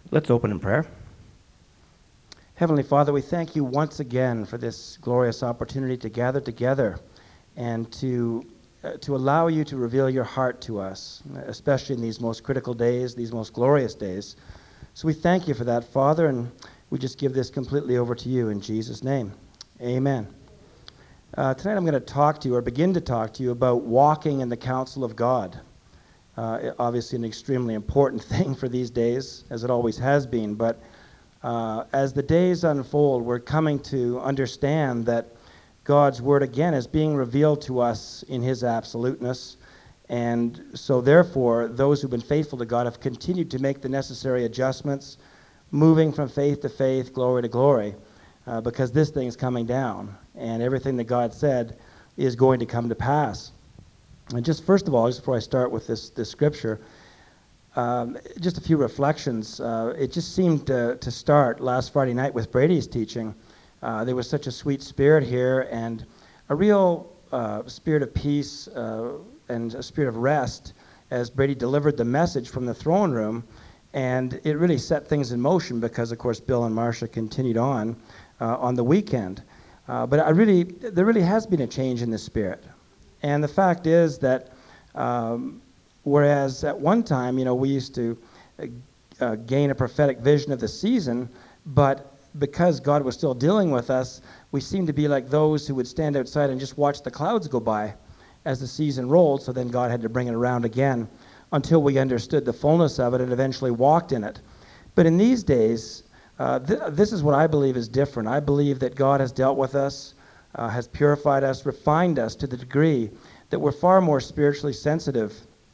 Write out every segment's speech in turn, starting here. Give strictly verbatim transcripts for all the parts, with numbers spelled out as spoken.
Let's open in prayer. Heavenly Father, we thank you once again for this glorious opportunity to gather together and to uh, to allow you to reveal your heart to us, especially in these most critical days, these most glorious days. So we thank you for that, Father, and we just give this completely over to you in Jesus' name. Amen. Uh, tonight I'm going to talk to you, or begin to talk to you, about walking in the counsel of God. Uh, obviously an extremely important thing for these days, as it always has been, but uh, as the days unfold, we're coming to understand that God's Word, again, is being revealed to us in His absoluteness, and so therefore, those who've been faithful to God have continued to make the necessary adjustments, moving from faith to faith, glory to glory, uh, because this thing is coming down, and everything that God said is going to come to pass. And just first of all, just before I start with this, this scripture, um, just a few reflections. Uh, it just seemed to, to start last Friday night with Brady's teaching. Uh, there was such a sweet spirit here, and a real uh, spirit of peace uh, and a spirit of rest as Brady delivered the message from the throne room. And it really set things in motion because, of course, Bill and Marcia continued on uh, on the weekend. Uh, but I really, there really has been a change in the spirit. And the fact is that um, whereas at one time, you know, we used to uh, gain a prophetic vision of the season, but because God was still dealing with us, we seemed to be like those who would stand outside and just watch the clouds go by as the season rolled, so then God had to bring it around again until we understood the fullness of it and eventually walked in it. But in these days, uh, th- this is what I believe is different. I believe that God has dealt with us, Uh, has purified us, refined us to the degree that we're far more spiritually sensitive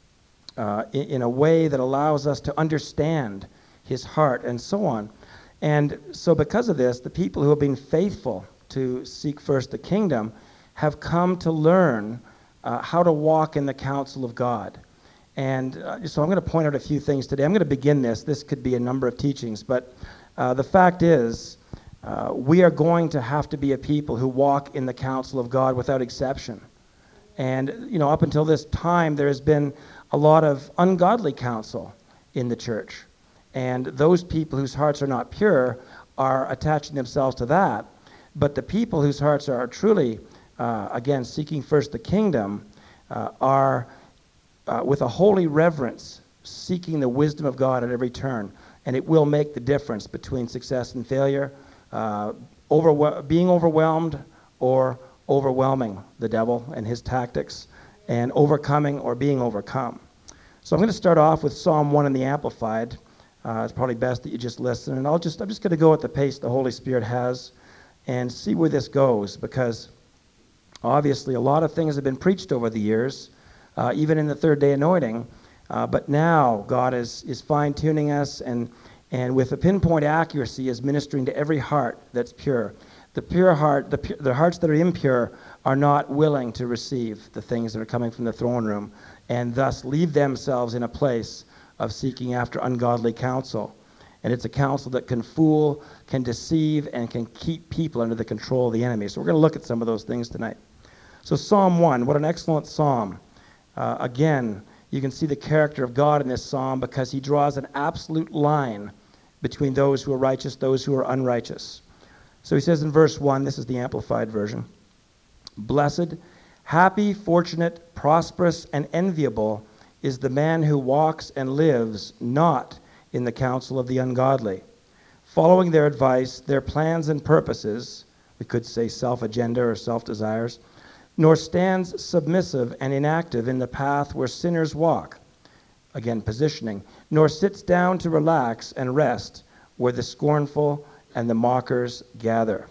uh, in, in a way that allows us to understand His heart and so on. And so because of this, the people who have been faithful to seek first the kingdom have come to learn uh, how to walk in the counsel of God. And uh, so I'm going to point out a few things today. I'm going to begin this. This could be a number of teachings, but uh, the fact is, Uh, we are going to have to be a people who walk in the counsel of God without exception. And, you know, up until this time, there has been a lot of ungodly counsel in the church. And those people whose hearts are not pure are attaching themselves to that. But the people whose hearts are truly, uh, again, seeking first the kingdom, uh, are, uh, with a holy reverence, seeking the wisdom of God at every turn. And it will make the difference between success and failure. Uh, over, being overwhelmed or overwhelming the devil and his tactics, and overcoming or being overcome. So I'm going to start off with Psalm one in the Amplified. Uh, it's probably best that you just listen, and I'll just, I'm just going to go at the pace the Holy Spirit has and see where this goes, because obviously a lot of things have been preached over the years, uh, even in the third day anointing, uh, but now God is, is fine-tuning us and And with a pinpoint accuracy is ministering to every heart that's pure. The pure heart, the, pu- the hearts that are impure are not willing to receive the things that are coming from the throne room, and thus leave themselves in a place of seeking after ungodly counsel. And it's a counsel that can fool, can deceive, and can keep people under the control of the enemy. So we're going to look at some of those things tonight. So Psalm one, what an excellent psalm. Uh, again, you can see the character of God in this psalm because he draws an absolute line between those who are righteous, those who are unrighteous. So he says in verse one, this is the Amplified version, "Blessed, happy, fortunate, prosperous, and enviable is the man who walks and lives not in the counsel of the ungodly, following their advice, their plans and purposes," we could say self-agenda or self-desires, "nor stands submissive and inactive in the path where sinners walk," again positioning, "nor sits down to relax and rest where the scornful and the mockers gather.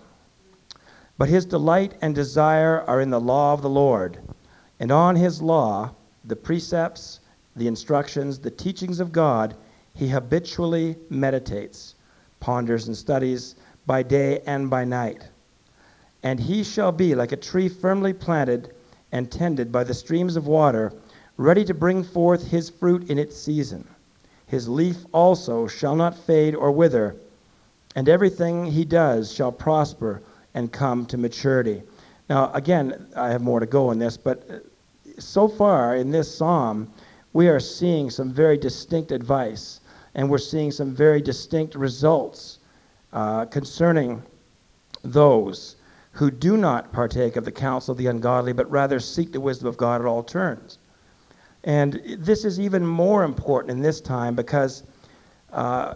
But his delight and desire are in the law of the Lord, and on his law, the precepts, the instructions, the teachings of God, he habitually meditates, ponders and studies by day and by night. And he shall be like a tree firmly planted and tended by the streams of water, ready to bring forth his fruit in its season. His leaf also shall not fade or wither, and everything he does shall prosper and come to maturity." Now, again, I have more to go in this, but so far in this psalm, we are seeing some very distinct advice And we're seeing some very distinct results uh, concerning those who do not partake of the counsel of the ungodly, but rather seek the wisdom of God at all turns. And this is even more important in this time because uh,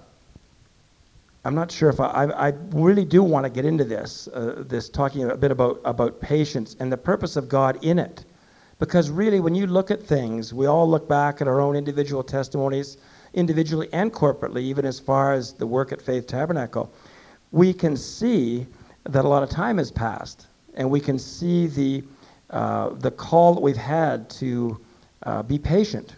I'm not sure if I, I, I really do want to get into this, uh, this talking a bit about, about patience and the purpose of God in it. Because really, when you look at things, we all look back at our own individual testimonies, individually and corporately, even as far as the work at Faith Tabernacle, we can see that a lot of time has passed, and we can see the uh, the call that we've had to uh, be patient.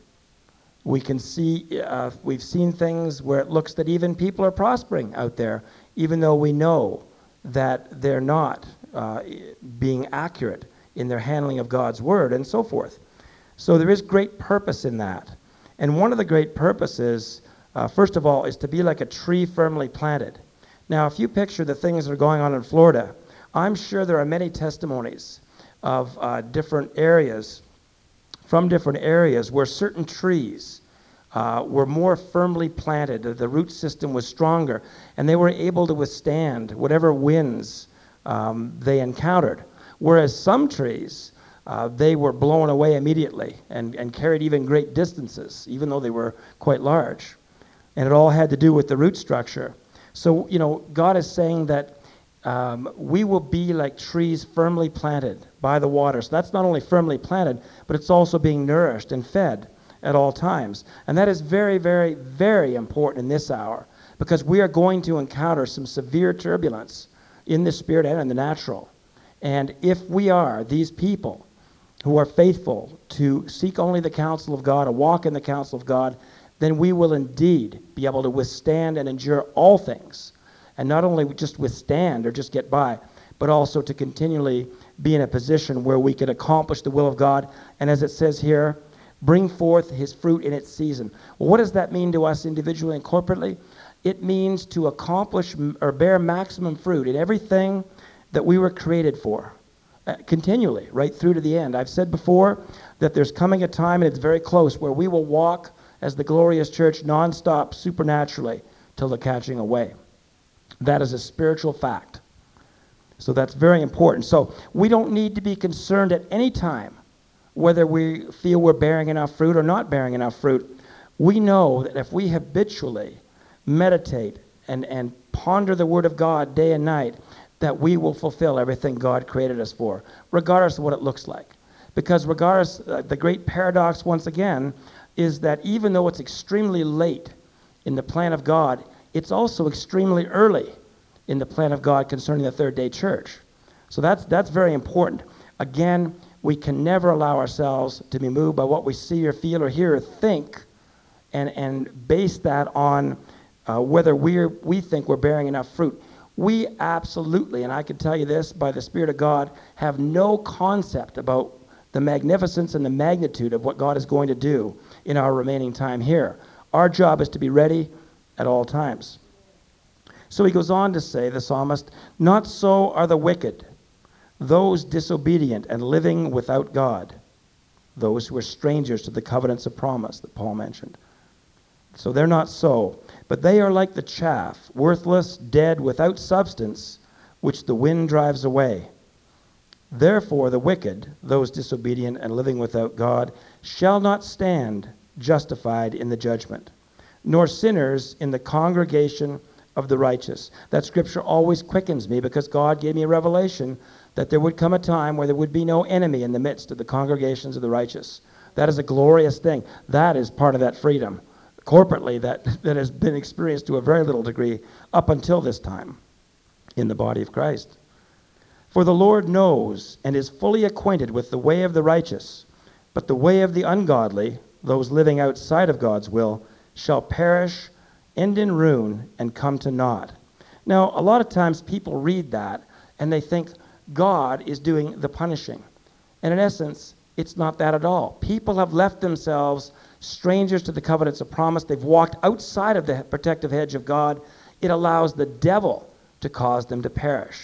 We can see, uh, we've seen things where it looks that even people are prospering out there, even though we know that they're not uh, being accurate in their handling of God's word and so forth. So there is great purpose in that. And one of the great purposes, uh, first of all, is to be like a tree firmly planted. Now, if you picture the things that are going on in Florida, I'm sure there are many testimonies of uh, different areas, from different areas where certain trees uh, were more firmly planted, the root system was stronger, and they were able to withstand whatever winds um, they encountered. Whereas some trees, uh, they were blown away immediately and, and carried even great distances, even though they were quite large. And it all had to do with the root structure. So, you know, God is saying that um, we will be like trees firmly planted by the water. So that's not only firmly planted, but it's also being nourished and fed at all times. And that is very, very, very important in this hour, because we are going to encounter some severe turbulence in the spirit and in the natural. And if we are these people who are faithful to seek only the counsel of God, or walk in the counsel of God, then we will indeed be able to withstand and endure all things. And not only just withstand or just get by, but also to continually be in a position where we can accomplish the will of God. And as it says here, bring forth his fruit in its season. Well, what does that mean to us individually and corporately? It means to accomplish or bear maximum fruit in everything that we were created for, uh, continually, right through to the end. I've said before that there's coming a time, and it's very close, where we will walk as the glorious church nonstop, supernaturally, till the catching away. That is a spiritual fact. So that's very important. So we don't need to be concerned at any time whether we feel we're bearing enough fruit or not bearing enough fruit. We know that if we habitually meditate and, and ponder the Word of God day and night, that we will fulfill everything God created us for, regardless of what it looks like. Because regardless, uh, the great paradox, once again, is that even though it's extremely late in the plan of God, it's also extremely early in the plan of God concerning the third day church. So that's that's very important. Again, we can never allow ourselves to be moved by what we see or feel or hear or think, and, and base that on uh, whether we're, we think we're bearing enough fruit. We absolutely, and I can tell you this by the Spirit of God, have no concept about the magnificence and the magnitude of what God is going to do in our remaining time here. Our job is to be ready at all times. So he goes on to say, the psalmist, not so are the wicked, those disobedient and living without God, those who are strangers to the covenants of promise that Paul mentioned. So they're not so, but they are like the chaff, worthless, dead, without substance, which the wind drives away. Therefore the wicked, those disobedient and living without God, shall not stand justified in the judgment, nor sinners in the congregation of the righteous. That scripture always quickens me, because God gave me a revelation that there would come a time where there would be no enemy in the midst of the congregations of the righteous. That is a glorious thing. That is part of that freedom, corporately, that, that has been experienced to a very little degree up until this time in the body of Christ. For the Lord knows and is fully acquainted with the way of the righteous, but the way of the ungodly, those living outside of God's will, shall perish, end in ruin, and come to naught. Now, a lot of times people read that and they think God is doing the punishing. And in essence, it's not that at all. People have left themselves strangers to the covenants of promise. They've walked outside of the protective hedge of God. It allows the devil to cause them to perish.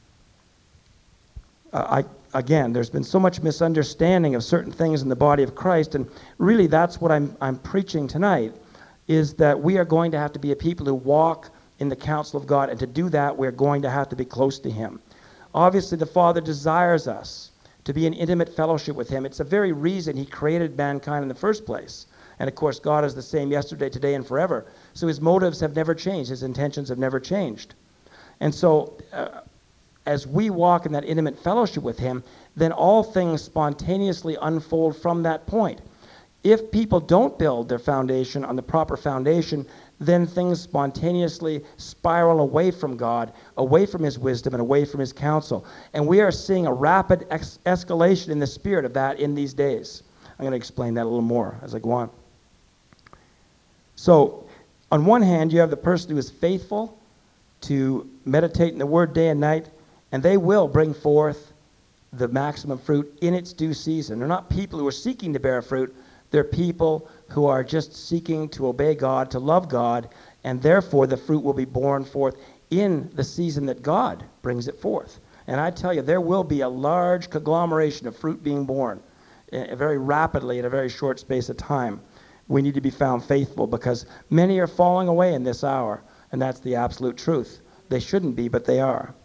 Uh, I, again, there's been so much misunderstanding of certain things in the body of Christ, and really that's what I'm, I'm preaching tonight, is that we are going to have to be a people who walk in the counsel of God, and to do that, we're going to have to be close to him. Obviously, the Father desires us to be in intimate fellowship with him. It's the very reason he created mankind in the first place. And of course, God is the same yesterday, today, and forever. So his motives have never changed. His intentions have never changed. And so uh, as we walk in that intimate fellowship with him, then all things spontaneously unfold from that point. If people don't build their foundation on the proper foundation, then things spontaneously spiral away from God, away from his wisdom, and away from his counsel. And we are seeing a rapid ex- escalation in the spirit of that in these days. I'm going to explain that a little more as I go on. So, on one hand, you have the person who is faithful to meditate in the Word day and night, and they will bring forth the maximum fruit in its due season. They're not people who are seeking to bear fruit. They're people who are just seeking to obey God, to love God, and therefore the fruit will be borne forth in the season that God brings it forth. And I tell you, there will be a large conglomeration of fruit being born uh, very rapidly in a very short space of time. We need to be found faithful because many are falling away in this hour, and that's the absolute truth. They shouldn't be, but they are.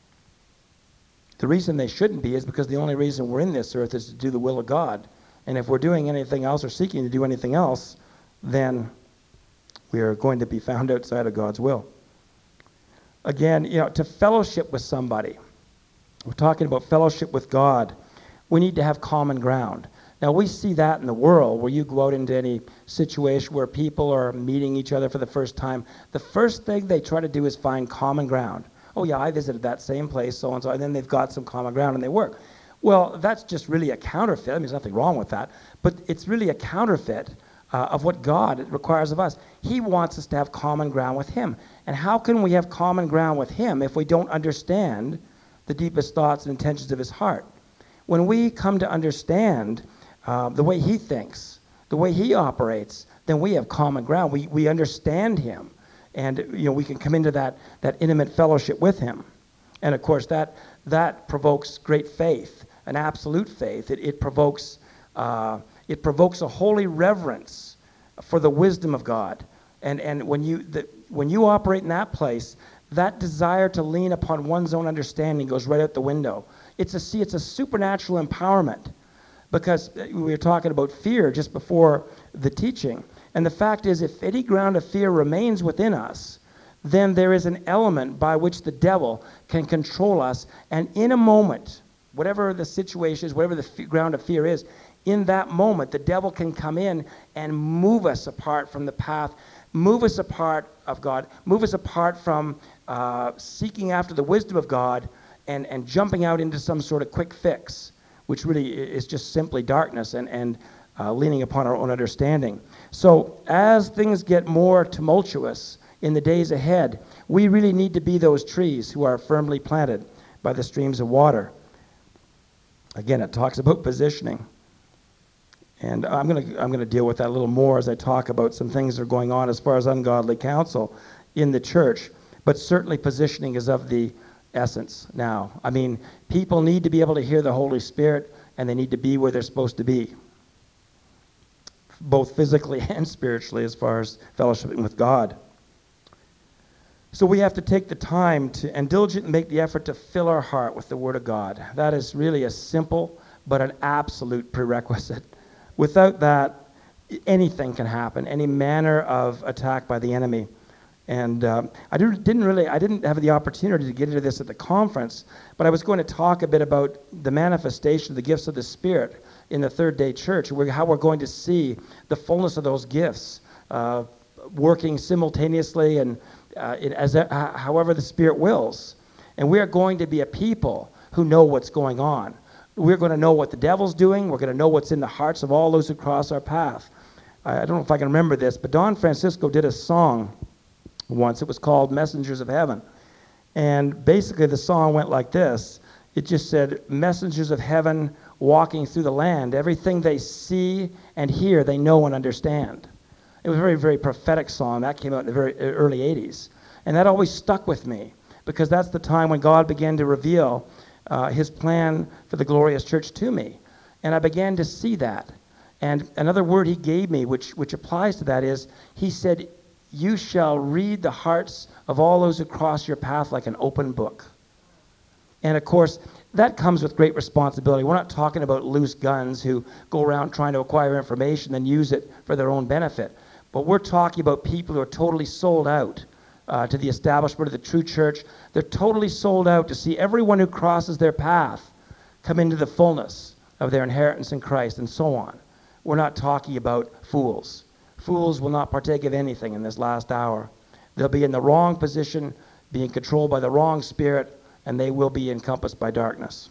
The reason they shouldn't be is because the only reason we're in this earth is to do the will of God. And if we're doing anything else or seeking to do anything else, then we are going to be found outside of God's will. Again, you know, to fellowship with somebody, we're talking about fellowship with God, we need to have common ground. Now, we see that in the world where you go out into any situation where people are meeting each other for the first time. The first thing they try to do is find common ground. Oh, yeah, I visited that same place, so-and-so, and then they've got some common ground and they work. Well, that's just really a counterfeit. I mean, there's nothing wrong with that. But it's really a counterfeit uh, of what God requires of us. He wants us to have common ground with him. And how can we have common ground with him if we don't understand the deepest thoughts and intentions of his heart? When we come to understand uh, the way he thinks, the way he operates, then we have common ground. We, we understand him. And you know, we can come into that, that intimate fellowship with him. And of course, that, that provokes great faith. An absolute faith. It, it provokes uh, it provokes a holy reverence for the wisdom of God. And and when you the, when you operate in that place, that desire to lean upon one's own understanding goes right out the window. It's a see, it's a supernatural empowerment, because we were talking about fear just before the teaching. And the fact is, if any ground of fear remains within us, then there is an element by which the devil can control us, and in a moment, whatever the situation is, whatever the f- ground of fear is, in that moment, the devil can come in and move us apart from the path, move us apart of God, move us apart from uh, seeking after the wisdom of God and, and jumping out into some sort of quick fix, which really is just simply darkness and, and uh, leaning upon our own understanding. So as things get more tumultuous in the days ahead, we really need to be those trees who are firmly planted by the streams of water. Again, it talks about positioning. And I'm going to I'm going to deal with that a little more as I talk about some things that are going on as far as ungodly counsel in the church. But certainly positioning is of the essence now. I mean, people need to be able to hear the Holy Spirit, and they need to be where they're supposed to be, both physically and spiritually as far as fellowshipping with God. So we have to take the time to and diligently make the effort to fill our heart with the Word of God. That is really a simple but an absolute prerequisite. Without that, anything can happen, any manner of attack by the enemy. And uh, I didn't really, I didn't have the opportunity to get into this at the conference, but I was going to talk a bit about the manifestation of the gifts of the Spirit in the Third Day Church, how we're going to see the fullness of those gifts uh, working simultaneously and Uh, it, as a, however the Spirit wills. And we are going to be a people who know what's going on. We're going to know what the devil's doing. We're going to know what's in the hearts of all those who cross our path. I, I don't know if I can remember this, but Don Francisco did a song once. It was called Messengers of Heaven. And basically the song went like this. It just said, messengers of heaven walking through the land. Everything they see and hear, they know and understand. It was a very, very prophetic song. That came out in the very early eighties. And that always stuck with me, because that's the time when God began to reveal uh, his plan for the glorious church to me. And I began to see that. And another word he gave me, which, which applies to that, is he said, you shall read the hearts of all those who cross your path like an open book. And of course, that comes with great responsibility. We're not talking about loose guns who go around trying to acquire information and use it for their own benefit. But we're talking about people who are totally sold out uh, to the establishment of the true church. They're totally sold out to see everyone who crosses their path come into the fullness of their inheritance in Christ, and so on. We're not talking about fools. Fools will not partake of anything in this last hour. They'll be in the wrong position, being controlled by the wrong spirit, and they will be encompassed by darkness.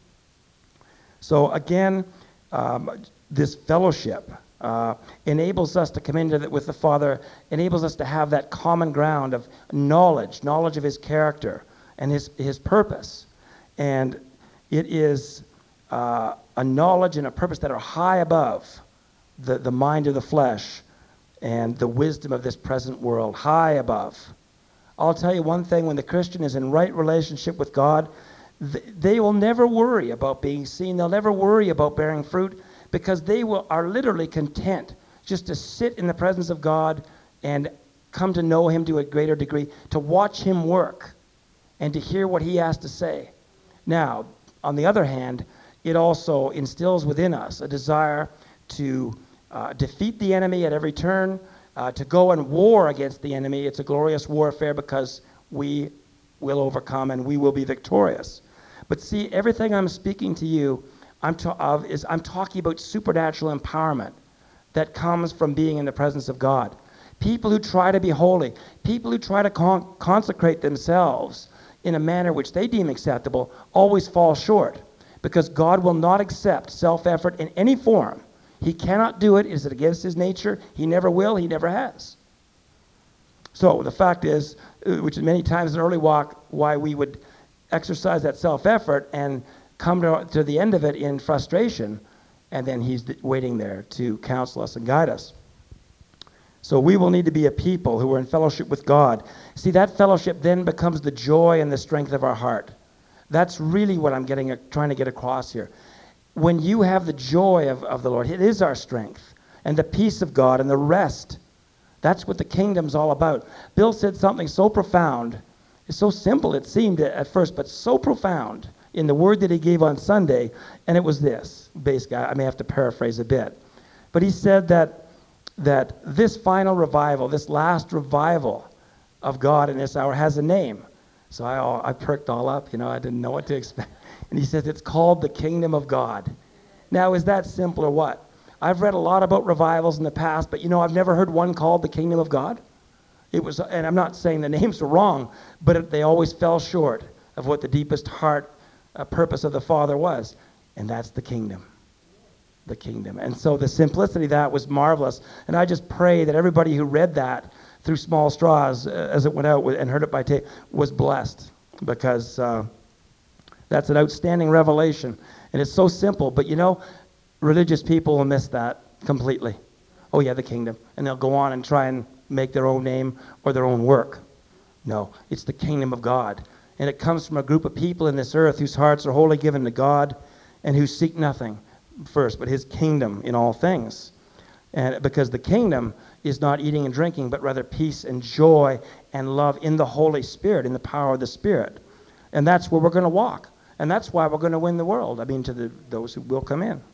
So again, um, this fellowship uh, enables us to come into the, with the Father, enables us to have that common ground of knowledge, knowledge of his character and his, his purpose. And it is uh, a knowledge and a purpose that are high above the, the mind of the flesh and the wisdom of this present world, high above. I'll tell you one thing, when the Christian is in right relationship with God, th- they will never worry about being seen. They'll never worry about bearing fruit, because they will are literally content just to sit in the presence of God and come to know him to a greater degree, to watch him work and to hear what he has to say. Now, on the other hand, it also instills within us a desire to uh, defeat the enemy at every turn, uh, to go and war against the enemy. It's a glorious warfare because we will overcome and we will be victorious. But see, everything I'm speaking to you I'm ta- of is I'm talking about supernatural empowerment that comes from being in the presence of God. People who try to be holy, people who try to con- consecrate themselves in a manner which they deem acceptable, always fall short, because God will not accept self-effort in any form. He cannot do it. Is it against his nature? He never will. He never has. So the fact is, which is many times in early walk, why we would exercise that self-effort and come to, to the end of it in frustration, and then he's waiting there to counsel us and guide us. So we will need to be a people who are in fellowship with God. See, that fellowship then becomes the joy and the strength of our heart. That's really what I'm getting, trying to get across here. When you have the joy of, of the Lord, it is our strength, and the peace of God and the rest. That's what the kingdom's all about. Bill said something so profound. It's so simple, it seemed at first, but so profound in the word that he gave on Sunday, and it was this. Basically, I may have to paraphrase a bit. But he said that that this final revival, this last revival of God in this hour has a name. So I, all, I perked all up, you know, I didn't know what to expect. And he says it's called the kingdom of God. Now, is that simple or what? I've read a lot about revivals in the past, but you know, I've never heard one called the kingdom of God. It was, and I'm not saying the names were wrong, but it, they always fell short of what the deepest heart uh, purpose of the Father was, and that's the kingdom. The kingdom. And so the simplicity of that was marvelous. And I just pray that everybody who read that through small straws uh, as it went out and heard it by tape was blessed, because uh, that's an outstanding revelation. And it's so simple, but you know, religious people will miss that completely. Oh yeah, the kingdom. And they'll go on and try and make their own name or their own work. No, it's the kingdom of God. And it comes from a group of people in this earth whose hearts are wholly given to God and who seek nothing first, but his kingdom in all things. And because the kingdom is not eating and drinking, but rather peace and joy and love in the Holy Spirit, in the power of the Spirit. And that's where we're going to walk. And that's why we're going to win the world. I mean, to the, those who will come in.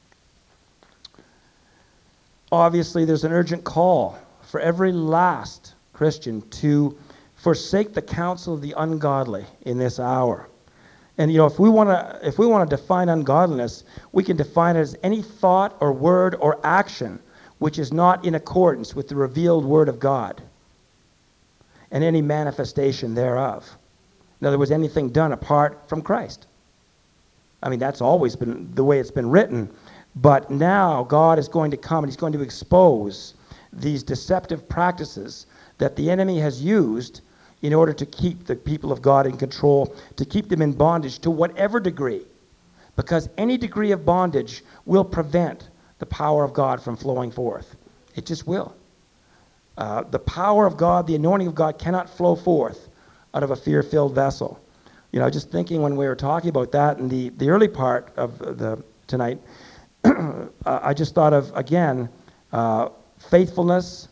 Obviously, there's an urgent call for every last Christian to forsake the counsel of the ungodly in this hour. And you know, if we want to if we want to define ungodliness, we can define it as any thought or word or action which is not in accordance with the revealed word of God and any manifestation thereof. In other words, anything done apart from Christ. I mean, that's always been the way it's been written, but now God is going to come and he's going to expose these deceptive practices that the enemy has used in order to keep the people of God in control, to keep them in bondage to whatever degree. Because any degree of bondage will prevent the power of God from flowing forth. It just will. Uh, the power of God, the anointing of God cannot flow forth out of a fear-filled vessel. You know, just thinking when we were talking about that in the, the early part of the tonight, I just thought of, again, uh, faithfulness.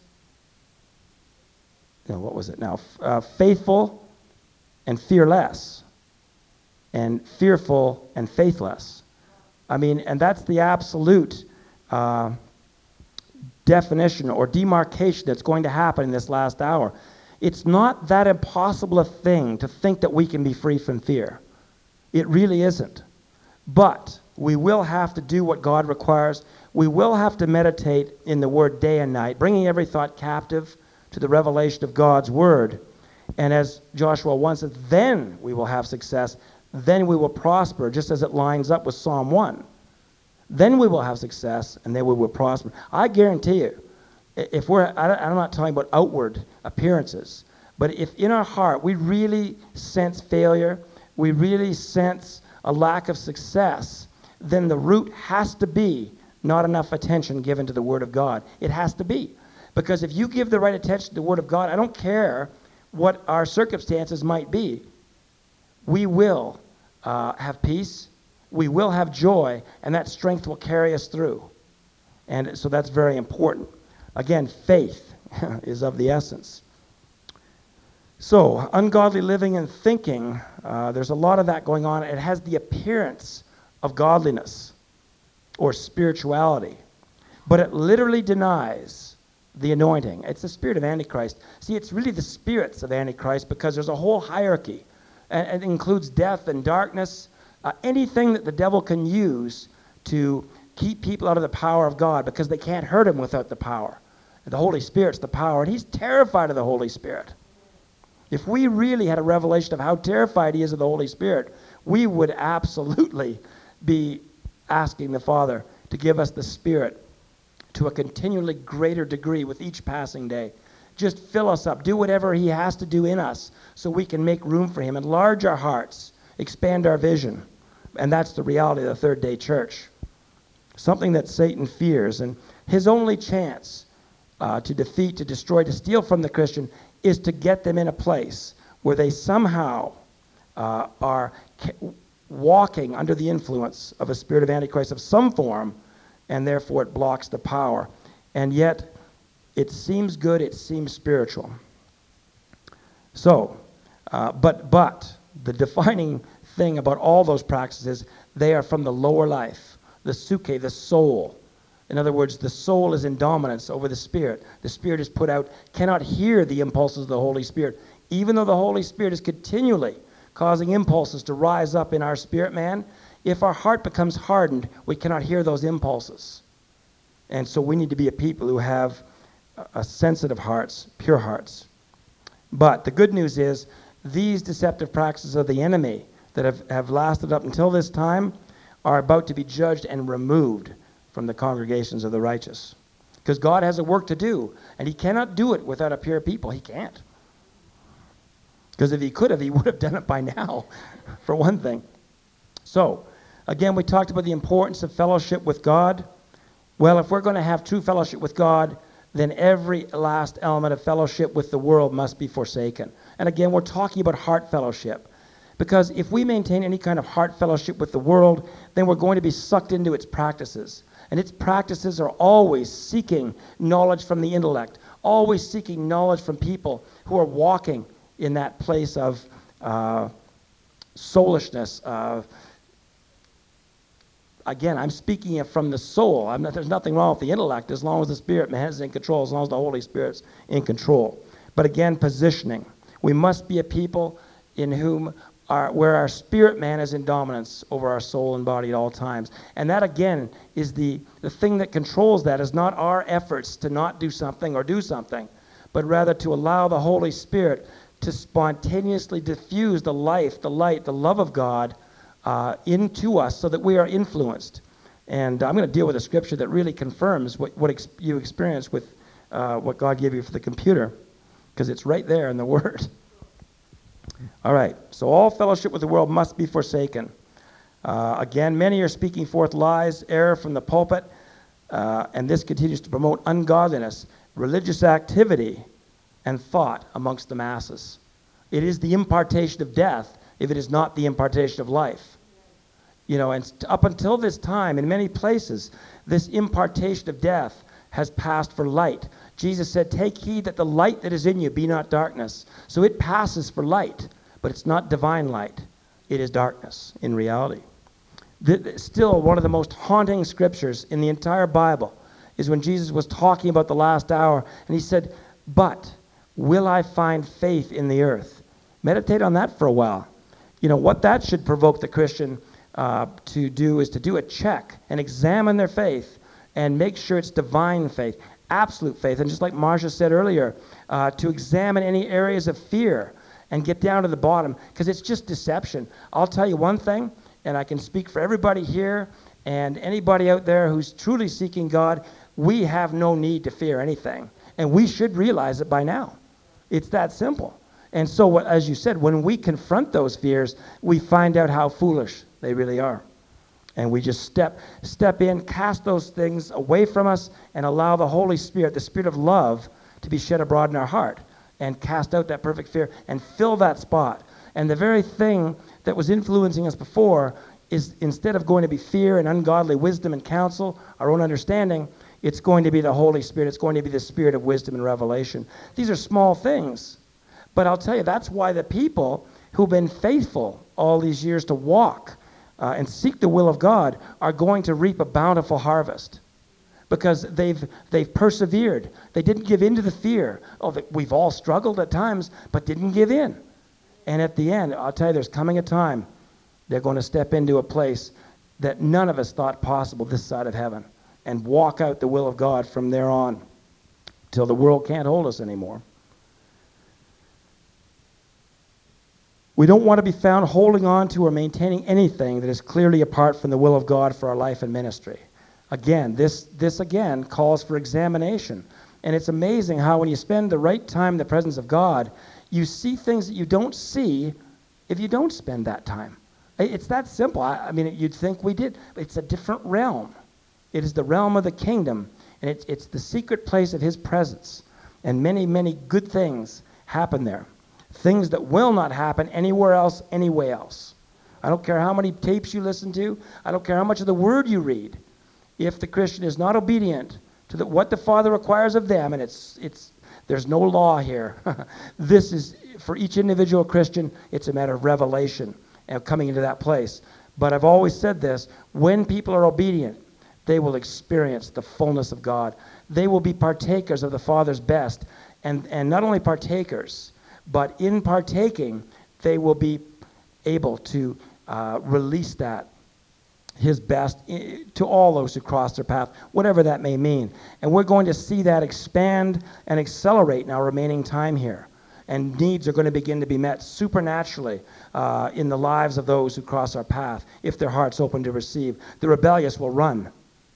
No, what was it now? Uh, faithful and fearless, and fearful and faithless. I mean, and that's the absolute uh, definition or demarcation that's going to happen in this last hour. It's not that impossible a thing to think that we can be free from fear. It really isn't. But we will have to do what God requires. We will have to meditate in the Word day and night, bringing every thought captive to the revelation of God's Word. And as Joshua one says, then we will have success. Then we will prosper, just as it lines up with Psalm one. Then we will have success, and then we will prosper. I guarantee you, if we're, I'm not talking about outward appearances, but if in our heart we really sense failure, we really sense a lack of success, then the root has to be not enough attention given to the Word of God. It has to be. Because if you give the right attention to the Word of God, I don't care what our circumstances might be, we will uh, have peace, we will have joy, and that strength will carry us through. And so that's very important. Again, faith is of the essence. So, ungodly living and thinking, uh, there's a lot of that going on. It has the appearance of godliness or spirituality, but it literally denies the anointing. It's the spirit of Antichrist. See, it's really the spirits of Antichrist, because there's a whole hierarchy, and it includes death and darkness, uh, anything that the devil can use to keep people out of the power of God, because they can't hurt him without the power. And the Holy Spirit's the power, and he's terrified of the Holy Spirit. If we really had a revelation of how terrified he is of the Holy Spirit, we would absolutely be asking the Father to give us the Spirit to a continually greater degree with each passing day. Just fill us up. Do whatever he has to do in us so we can make room for him, enlarge our hearts, expand our vision. And that's the reality of the third day church. Something that Satan fears. And his only chance uh, to defeat, to destroy, to steal from the Christian is to get them in a place where they somehow uh, are ca- walking under the influence of a spirit of Antichrist of some form, and therefore it blocks the power. And yet, it seems good, it seems spiritual. So, uh, but, but, the defining thing about all those practices, they are from the lower life, the suke, the soul. In other words, the soul is in dominance over the spirit. The spirit is put out, cannot hear the impulses of the Holy Spirit, even though the Holy Spirit is continually causing impulses to rise up in our spirit man. If our heart becomes hardened, we cannot hear those impulses. And so we need to be a people who have a sensitive hearts, pure hearts. But the good news is, these deceptive practices of the enemy that have, have lasted up until this time are about to be judged and removed from the congregations of the righteous. Because God has a work to do, and he cannot do it without a pure people. He can't. Because if he could have, he would have done it by now, for one thing. So, again, we talked about the importance of fellowship with God. Well, if we're going to have true fellowship with God, then every last element of fellowship with the world must be forsaken. And again, we're talking about heart fellowship. Because if we maintain any kind of heart fellowship with the world, then we're going to be sucked into its practices. And its practices are always seeking knowledge from the intellect, always seeking knowledge from people who are walking in that place of uh, soulishness. Uh, again, I'm speaking from the soul. I'm not, there's nothing wrong with the intellect as long as the Spirit man is in control, as long as the Holy Spirit's in control. But again, positioning. We must be a people in whom Our, where our spirit man is in dominance over our soul and body at all times. And that, again, is the, the thing that controls that is not our efforts to not do something or do something, but rather to allow the Holy Spirit to spontaneously diffuse the life, the light, the love of God uh, into us so that we are influenced. And I'm going to deal with a scripture that really confirms what, what ex- you experience with uh, what God gave you for the computer, because it's right there in the Word. All right, so all fellowship with the world must be forsaken. Uh, again, many are speaking forth lies, error from the pulpit, uh, and this continues to promote ungodliness, religious activity, and thought amongst the masses. It is the impartation of death if it is not the impartation of life. You know, and st- up until this time, in many places, this impartation of death has passed for light. Jesus said, take heed that the light that is in you be not darkness. So it passes for light, but it's not divine light. It is darkness in reality. The, still, one of the most haunting scriptures in the entire Bible is when Jesus was talking about the last hour, and he said, but will I find faith in the earth? Meditate on that for a while. You know, what that should provoke the Christian uh, to do is to do a check and examine their faith and make sure it's divine faith, absolute faith. And just like Marcia said earlier, uh, to examine any areas of fear and get down to the bottom, because it's just deception. I'll tell you one thing, and I can speak for everybody here and anybody out there who's truly seeking God, we have no need to fear anything. And we should realize it by now. It's that simple. And so, what, as you said, when we confront those fears, we find out how foolish they really are. And we just step step in, cast those things away from us, and allow the Holy Spirit, the Spirit of love, to be shed abroad in our heart, and cast out that perfect fear, and fill that spot. And the very thing that was influencing us before is, instead of going to be fear and ungodly wisdom and counsel, our own understanding, it's going to be the Holy Spirit. It's going to be the Spirit of wisdom and revelation. These are small things. But I'll tell you, that's why the people who've been faithful all these years to walk uh, and seek the will of God are going to reap a bountiful harvest. Because they've they've persevered. They didn't give in to the fear. Oh, that we've all struggled at times, but didn't give in. And at the end, I'll tell you, there's coming a time they're going to step into a place that none of us thought possible this side of heaven, and walk out the will of God from there on till the world can't hold us anymore. We don't want to be found holding on to or maintaining anything that is clearly apart from the will of God for our life and ministry. Again, this, this again calls for examination. And it's amazing how when you spend the right time in the presence of God, you see things that you don't see if you don't spend that time. It's that simple. I, I mean, you'd think we did. But it's a different realm. It is the realm of the kingdom, and it's, it's the secret place of his presence. And many, many good things happen there. Things that will not happen anywhere else, anywhere else. I don't care how many tapes you listen to. I don't care how much of the word you read. If the Christian is not obedient to the, what the Father requires of them, and it's it's there's no law here. This is, for each individual Christian, it's a matter of revelation and coming into that place. But I've always said this, when people are obedient, they will experience the fullness of God. They will be partakers of the Father's best. And, and not only partakers, but in partaking, they will be able to uh, release that, his best, to all those who cross their path, whatever that may mean. And we're going to see that expand and accelerate in our remaining time here. And needs are going to begin to be met supernaturally uh, in the lives of those who cross our path, if their heart's open to receive. The rebellious will run.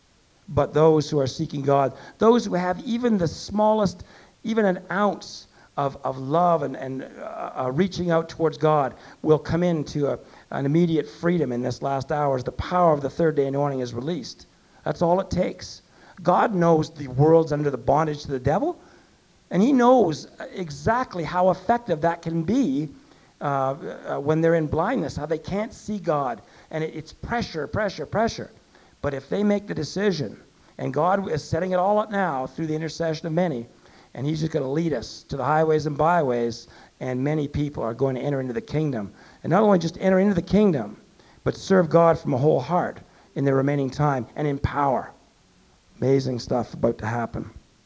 But those who are seeking God, those who have even the smallest, even an ounce of, of love and, and uh, uh, reaching out towards God, will come into a, an immediate freedom in this last hour as the power of the third day anointing is released. That's all it takes. God knows the world's under the bondage to the devil, and he knows exactly how effective that can be uh, uh, when they're in blindness, how they can't see God. And it, it's pressure, pressure, pressure. But if they make the decision, and God is setting it all up now through the intercession of many, and he's just going to lead us to the highways and byways, and many people are going to enter into the kingdom. And not only just enter into the kingdom, but serve God from a whole heart in their remaining time and in power. Amazing stuff about to happen.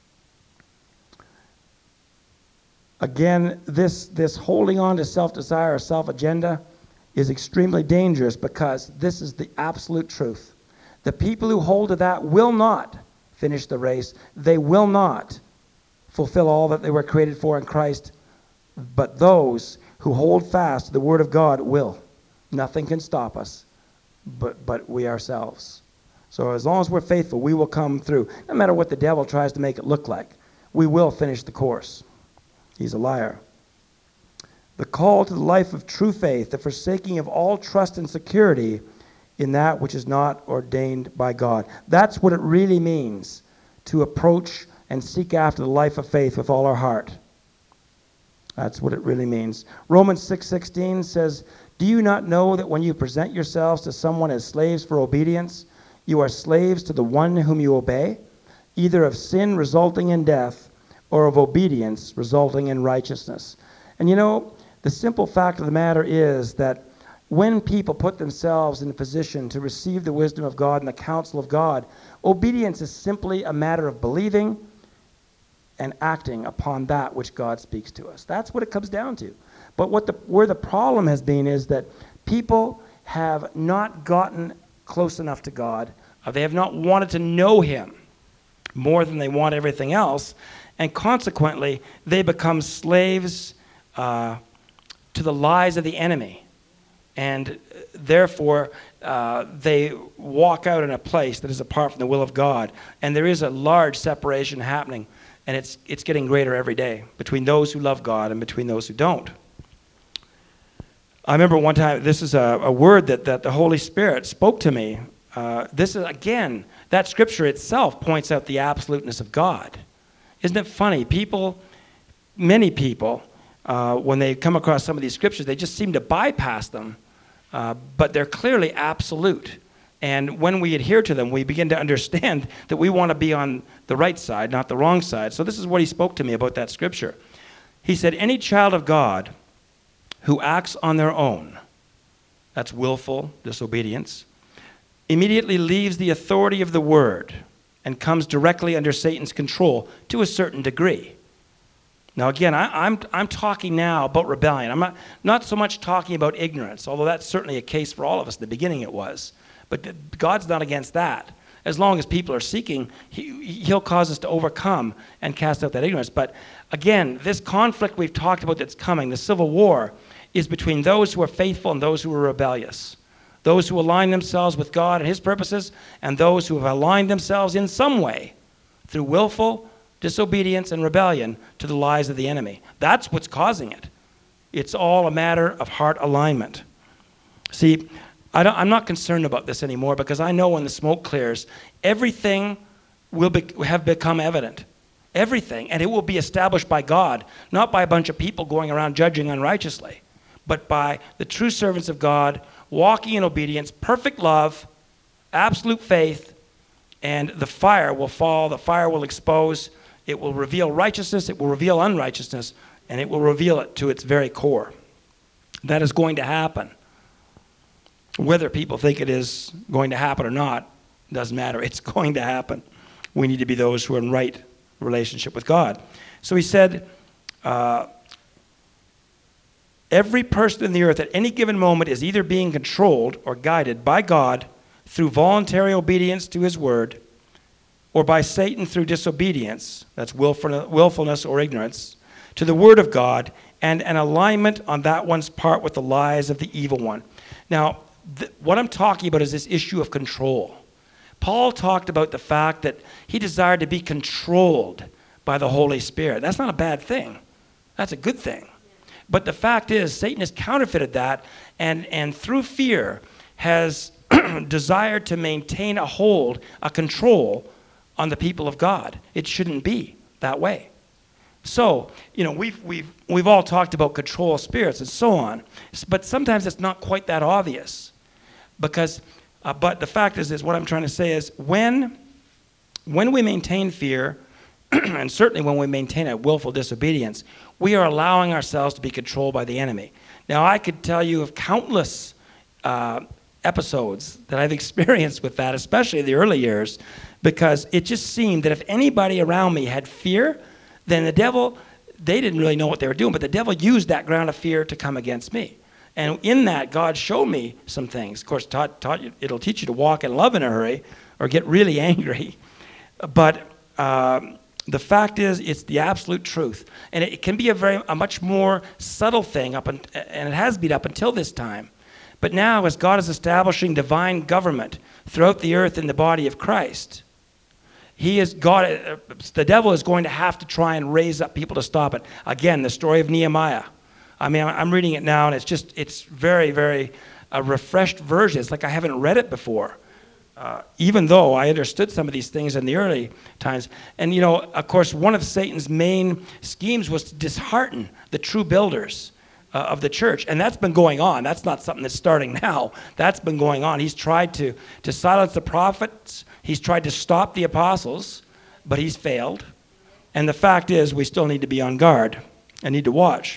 Again, this, this holding on to self-desire or self-agenda is extremely dangerous, because this is the absolute truth. The people who hold to that will not finish the race. They will not fulfill all that they were created for in Christ. But those who hold fast to the Word of God will. Nothing can stop us but, but we ourselves. So as long as we're faithful, we will come through. No matter what the devil tries to make it look like, we will finish the course. He's a liar. The call to the life of true faith, the forsaking of all trust and security in that which is not ordained by God. That's what it really means to approach and seek after the life of faith with all our heart. That's what it really means. Romans six sixteen says, "Do you not know that when you present yourselves to someone as slaves for obedience, you are slaves to the one whom you obey, either of sin resulting in death or of obedience resulting in righteousness?" And you know, the simple fact of the matter is that when people put themselves in a position to receive the wisdom of God and the counsel of God, obedience is simply a matter of believing and acting upon that which God speaks to us. That's what it comes down to. But what the, where the problem has been is that people have not gotten close enough to God. Uh, they have not wanted to know him more than they want everything else. And consequently, they become slaves uh, to the lies of the enemy. And therefore, uh, they walk out in a place that is apart from the will of God. And there is a large separation happening. And it's, it's getting greater every day between those who love God and between those who don't. I remember one time, this is a, a word that, that the Holy Spirit spoke to me. Uh, this is, again, that scripture itself points out the absoluteness of God. Isn't it funny? People, many people, uh, when they come across some of these scriptures, they just seem to bypass them. Uh, but they're clearly absolute. And when we adhere to them, we begin to understand that we want to be on the right side, not the wrong side. So this is what he spoke to me about that scripture. He said, "Any child of God who acts on their own," that's willful disobedience, "immediately leaves the authority of the word and comes directly under Satan's control to a certain degree." Now again, I, I'm, I'm talking now about rebellion. I'm not, not so much talking about ignorance, although that's certainly a case for all of us. In the beginning it was. But God's not against that. As long as people are seeking, he, he'll cause us to overcome and cast out that ignorance. But again, this conflict we've talked about that's coming, the civil war, is between those who are faithful and those who are rebellious. Those who align themselves with God and his purposes, and those who have aligned themselves in some way through willful disobedience and rebellion to the lies of the enemy. That's what's causing it. It's all a matter of heart alignment. See, I don't, I'm not concerned about this anymore because I know when the smoke clears, everything will be, have become evident. Everything. And it will be established by God, not by a bunch of people going around judging unrighteously, but by the true servants of God walking in obedience, perfect love, absolute faith, and the fire will fall, the fire will expose, it will reveal righteousness, it will reveal unrighteousness, and it will reveal it to its very core. That is going to happen. Whether people think it is going to happen or not, doesn't matter. It's going to happen. We need to be those who are in right relationship with God. So he said, uh, every person in the earth at any given moment is either being controlled or guided by God through voluntary obedience to his word, or by Satan through disobedience, that's willfulness or ignorance, to the word of God, and an alignment on that one's part with the lies of the evil one. Now, th- what I'm talking about is this issue of control. Paul talked about the fact that he desired to be controlled by the Holy Spirit. That's not a bad thing. That's a good thing. But the fact is, Satan has counterfeited that, and, and through fear has desired to maintain a hold, a control on the people of God. It shouldn't be that way. So, you know, we've, we've, we've all talked about control of spirits and so on, but sometimes it's not quite that obvious. Because, uh, but the fact is, is what I'm trying to say is when, when we maintain fear, and certainly when we maintain a willful disobedience, we are allowing ourselves to be controlled by the enemy. Now, I could tell you of countless uh, episodes that I've experienced with that, especially in the early years, because it just seemed that if anybody around me had fear, then the devil, they didn't really know what they were doing, but the devil used that ground of fear to come against me. And in that, God showed me some things. Of course, taught, taught you, it'll teach you to walk in love in a hurry or get really angry. But um, the fact is, it's the absolute truth. And it, it can be a very, a much more subtle thing, up in, and it has been up until this time. But now, as God is establishing divine government throughout the earth in the body of Christ, He is God. The devil is going to have to try and raise up people to stop it. Again, the story of Nehemiah. I mean, I'm reading it now, and it's just, it's very, very a refreshed version. It's like I haven't read it before. uh, even though I understood some of these things in the early times. And, you know, of course, one of Satan's main schemes was to dishearten the true builders uh, of the church. And that's been going on. That's not something that's starting now. That's been going on. He's tried to, to silence the prophets. He's tried to stop the apostles, but he's failed. And the fact is, we still need to be on guard and need to watch.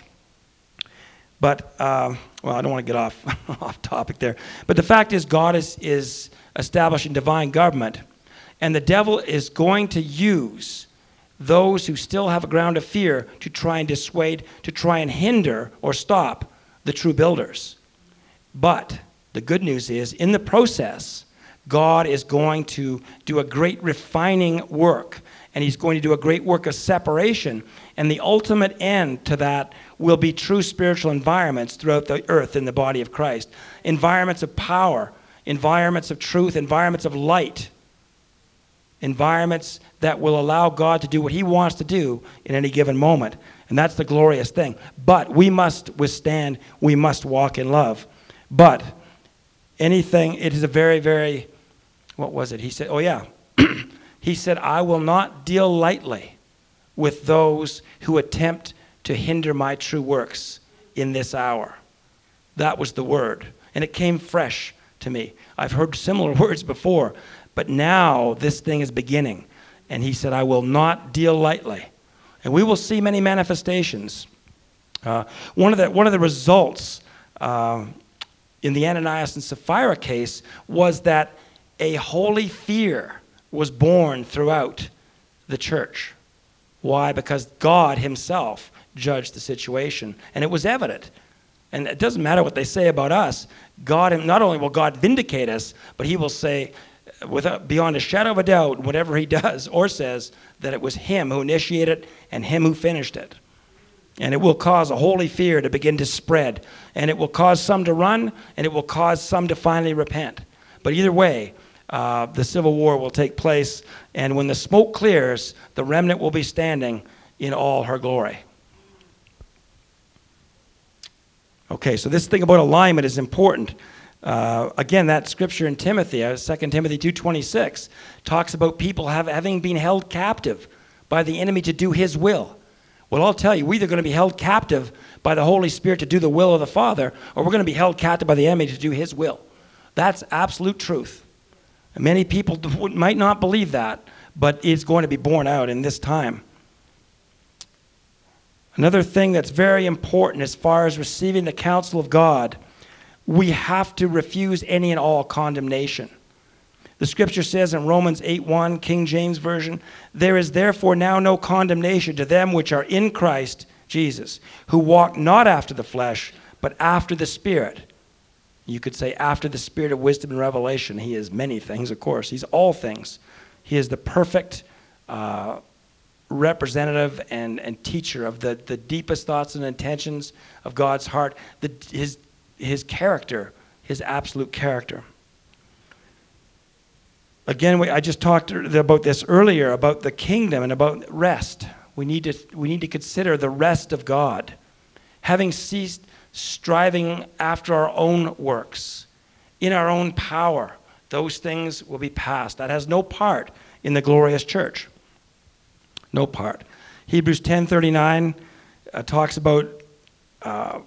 But, uh, well, I don't want to get off, off topic there. But the fact is, God is, is establishing divine government. And the devil is going to use those who still have a ground of fear to try and dissuade, to try and hinder or stop the true builders. But the good news is, in the process, God is going to do a great refining work. And he's going to do a great work of separation. And the ultimate end to that will be true spiritual environments throughout the earth in the body of Christ. Environments of power, environments of truth, environments of light. Environments that will allow God to do what he wants to do in any given moment. And that's the glorious thing. But we must withstand, we must walk in love. But anything, it is a very, very, what was it? He said, oh yeah. He said, I will not deal lightly with those who attempt to hinder my true works in this hour. That was the word. And it came fresh to me. I've heard similar words before, but now this thing is beginning. And he said, I will not deal lightly. And we will see many manifestations. Uh, one of the, one of the results uh, in the Ananias and Sapphira case was that a holy fear was born throughout the church. Why? Because God himself judged the situation, and it was evident. And it doesn't matter what they say about us. God, not only will God vindicate us, but he will say, without, beyond a shadow of a doubt, whatever he does or says, that it was him who initiated it and him who finished it. And it will cause a holy fear to begin to spread. And it will cause some to run, and it will cause some to finally repent. But either way, Uh, the civil war will take place, and when the smoke clears, the remnant will be standing in all her glory. Okay, so this thing about alignment is important. Uh, again, that scripture in Timothy, uh, Second Timothy two twenty-six, talks about people have, having been held captive by the enemy to do his will. Well, I'll tell you, we're either going to be held captive by the Holy Spirit to do the will of the Father, or we're going to be held captive by the enemy to do his will. That's absolute truth. Many people might not believe that, but it's going to be borne out in this time. Another thing that's very important as far as receiving the counsel of God, we have to refuse any and all condemnation. The scripture says in Romans eight one, King James Version, there is therefore now no condemnation to them which are in Christ Jesus, who walk not after the flesh, but after the Spirit. You could say after the spirit of wisdom and revelation. He is many things, of course. He's all things. He is the perfect uh, representative and, and teacher of the, the deepest thoughts and intentions of God's heart, the, his, his character, his absolute character. Again, we, I just talked about this earlier, about the kingdom and about rest. We need to, we need to consider the rest of God. Having ceased striving after our own works, in our own power, those things will be past. That has no part in the glorious church. No part. Hebrews ten thirty-nine uh, talks about uh,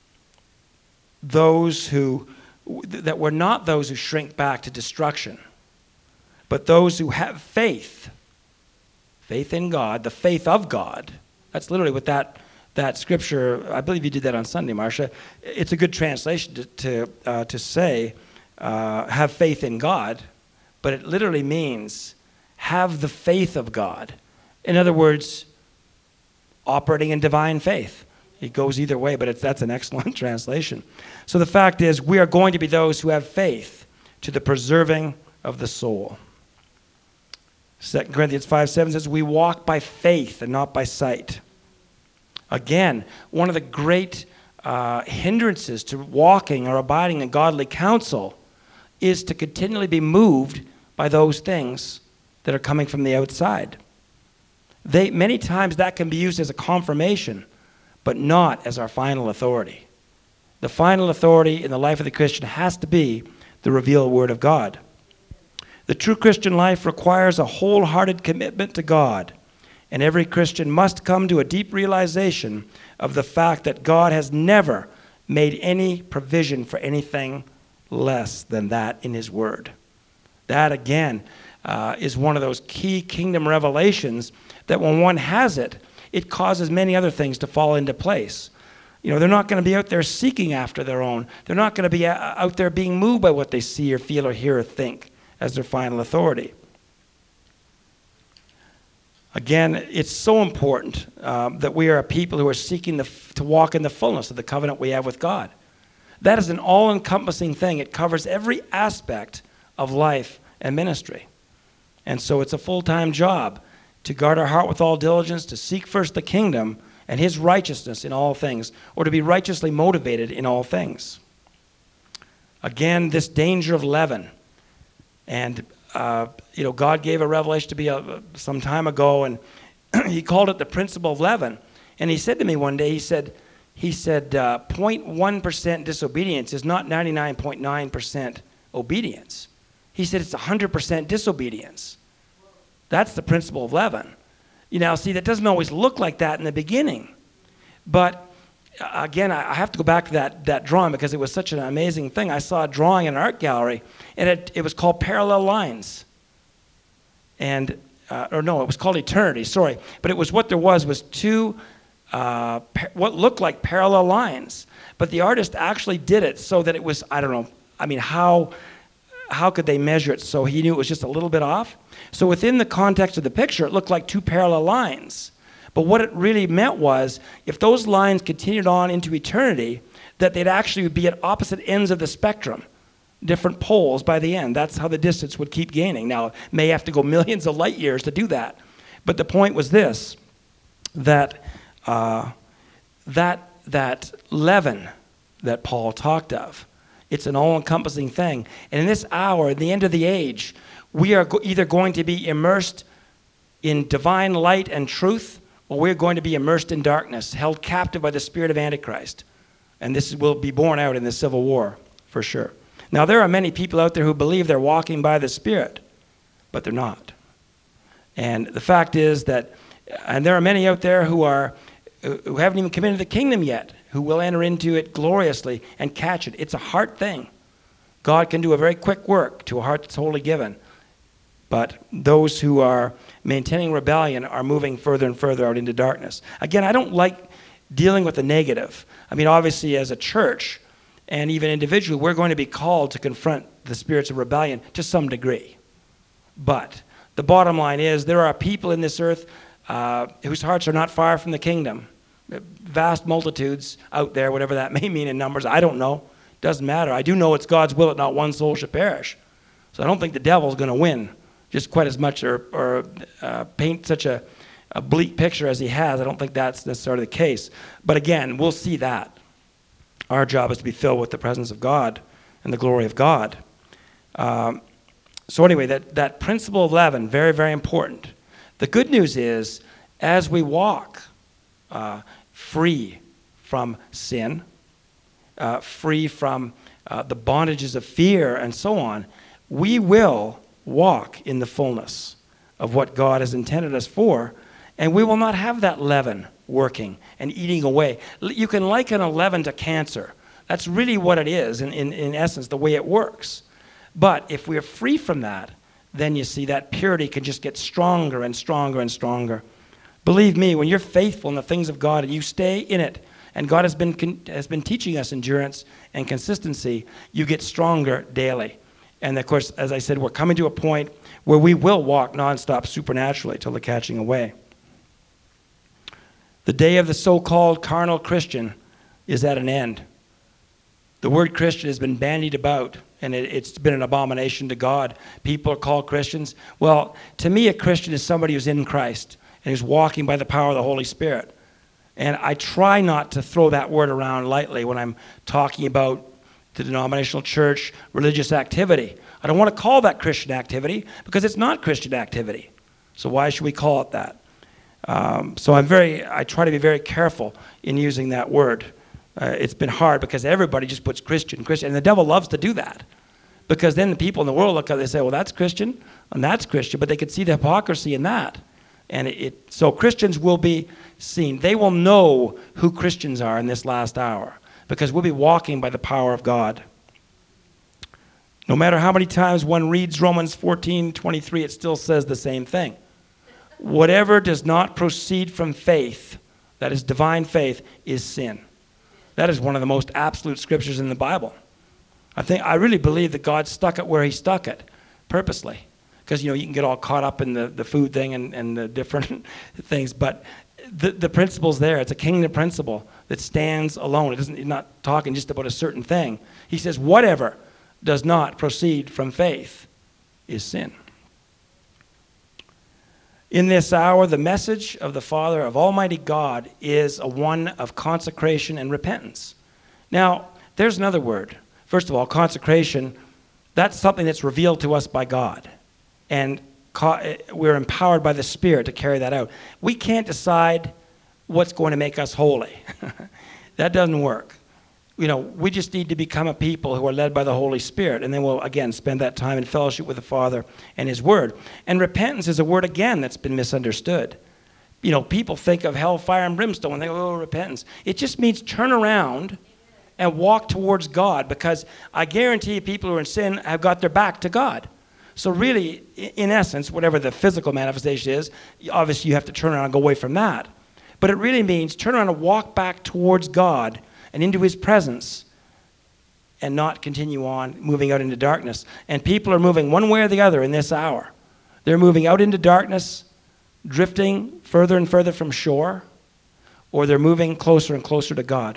those who, that were not those who shrink back to destruction, but those who have faith, faith in God, the faith of God. That's literally what that That scripture, I believe you did that on Sunday, Marcia. It's a good translation to to, uh, to say, uh, have faith in God, but it literally means have the faith of God. In other words, operating in divine faith. It goes either way, but it's, that's an excellent translation. So the fact is, we are going to be those who have faith to the preserving of the soul. Second Corinthians five seven says, we walk by faith and not by sight. Again, one of the great uh, hindrances to walking or abiding in godly counsel is to continually be moved by those things that are coming from the outside. They, many times that can be used as a confirmation, but not as our final authority. The final authority in the life of the Christian has to be the revealed Word of God. The true Christian life requires a wholehearted commitment to God, and every Christian must come to a deep realization of the fact that God has never made any provision for anything less than that in his word. That, again, uh, is one of those key kingdom revelations that when one has it, it causes many other things to fall into place. You know, they're not going to be out there seeking after their own. They're not going to be out there being moved by what they see or feel or hear or think as their final authority. Again, it's so important um, that we are a people who are seeking the, to walk in the fullness of the covenant we have with God. That is an all-encompassing thing. It covers every aspect of life and ministry. And so it's a full-time job to guard our heart with all diligence, to seek first the kingdom and his righteousness in all things, or to be righteously motivated in all things. Again, this danger of leaven. And, uh, you know, God gave a revelation to me uh, some time ago, and he called it the principle of leaven. And he said to me one day, he said, he said, uh, zero point one percent disobedience is not ninety-nine point nine percent obedience. He said it's one hundred percent disobedience. That's the principle of leaven. You know, see, that doesn't always look like that in the beginning. But, uh, again, I, I have to go back to that, that drawing because it was such an amazing thing. I saw a drawing in an art gallery, and it, it was called Parallel Lines. And, uh, or no, it was called Eternity, sorry. But it was what there was was two, uh, par- what looked like parallel lines. But the artist actually did it so that it was, I don't know, I mean, how... how could they measure it so he knew it was just a little bit off? So within the context of the picture, it looked like two parallel lines. But what it really meant was, if those lines continued on into eternity, that they'd actually be at opposite ends of the spectrum, different poles by the end. That's how the distance would keep gaining. Now, it may have to go millions of light years to do that. But the point was this, that uh, that, that leaven that Paul talked of, it's an all-encompassing thing. And in this hour, at the end of the age, we are go- either going to be immersed in divine light and truth, or we're going to be immersed in darkness, held captive by the spirit of Antichrist. And this will be borne out in the Civil War, for sure. Now, there are many people out there who believe they're walking by the Spirit, but they're not. And the fact is that, and there are many out there who are, who haven't even come into the kingdom yet, who will enter into it gloriously and catch it. It's a heart thing. God can do a very quick work to a heart that's wholly given. But those who are maintaining rebellion are moving further and further out into darkness. Again, I don't like dealing with the negative. I mean, obviously, as a church and even individually, we're going to be called to confront the spirits of rebellion to some degree. But the bottom line is there are people in this earth uh, whose hearts are not far from the kingdom. Vast multitudes out there, whatever that may mean in numbers, I don't know. Doesn't matter. I do know it's God's will that not one soul should perish. So I don't think the devil's going to win just quite as much or, or uh, paint such a, a bleak picture as he has. I don't think that's necessarily the case. But again, we'll see that. Our job is to be filled with the presence of God and the glory of God. Um, so anyway, that, that principle of leaven, very, very important. The good news is, as we walk uh, free from sin, uh, free from uh, the bondages of fear and so on, we will walk in the fullness of what God has intended us for, and we will not have that leaven working and eating away. You can liken a leaven to cancer. That's really what it is, in, in, in essence, the way it works. But if we're free from that, then you see that purity can just get stronger and stronger and stronger. Believe me, when you're faithful in the things of God and you stay in it, and God has been, has been teaching us endurance and consistency, you get stronger daily. And of course, as I said, we're coming to a point where we will walk nonstop supernaturally till the catching away. The day of the so-called carnal Christian is at an end. The word Christian has been bandied about, and it, it's been an abomination to God. People are called Christians. Well, to me, a Christian is somebody who's in Christ and who's walking by the power of the Holy Spirit. And I try not to throw that word around lightly when I'm talking about the denominational church religious activity. I don't want to call that Christian activity because it's not Christian activity. So why should we call it that? Um, so I'm very, I try to be very careful in using that word. Uh, it's been hard because everybody just puts Christian, Christian, and the devil loves to do that. Because then the people in the world look at it, they say, well, that's Christian, and that's Christian, but they could see the hypocrisy in that. And it, it so Christians will be seen. They will know who Christians are in this last hour, because we'll be walking by the power of God. No matter how many times one reads Romans fourteen twenty-three, it still says the same thing. Whatever does not proceed from faith, that is divine faith, is sin. That is one of the most absolute scriptures in the Bible. I think I really believe that God stuck it where he stuck it purposely. Because, you know, you can get all caught up in the, the food thing and, and the different things. But the, the principle's there. It's a kingdom principle that stands alone. It doesn't, he's not talking just about a certain thing. He says, whatever does not proceed from faith is sin. In this hour, the message of the Father of Almighty God is a one of consecration and repentance. Now, there's another word. First of all, consecration, that's something that's revealed to us by God. And we're empowered by the Spirit to carry that out. We can't decide what's going to make us holy. That doesn't work. You know, we just need to become a people who are led by the Holy Spirit, and then we'll, again, spend that time in fellowship with the Father and his Word. And repentance is a word, again, that's been misunderstood. You know, people think of hellfire and brimstone, and they go, oh, repentance. It just means turn around and walk towards God, because I guarantee people who are in sin have got their back to God. So really, in essence, whatever the physical manifestation is, obviously you have to turn around and go away from that. But it really means turn around and walk back towards God and into his presence, and not continue on moving out into darkness. And people are moving one way or the other in this hour. They're moving out into darkness, drifting further and further from shore, or they're moving closer and closer to God.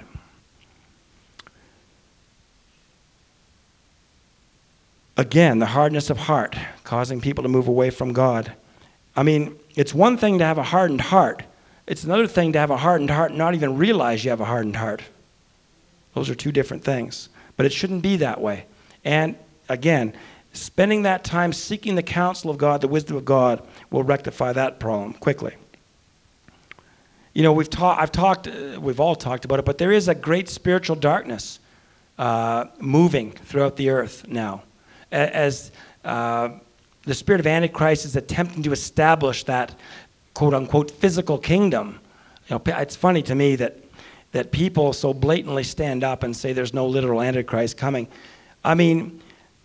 Again, the hardness of heart, causing people to move away from God. I mean, it's one thing to have a hardened heart. It's another thing to have a hardened heart and not even realize you have a hardened heart. Those are two different things. But it shouldn't be that way. And again, spending that time seeking the counsel of God, the wisdom of God, will rectify that problem quickly. You know, we've ta- I've talked, uh, we've all talked about it, but there is a great spiritual darkness uh, moving throughout the earth now. As uh, the spirit of Antichrist is attempting to establish that quote-unquote physical kingdom. You know, it's funny to me that that people so blatantly stand up and say there's no literal Antichrist coming. I mean,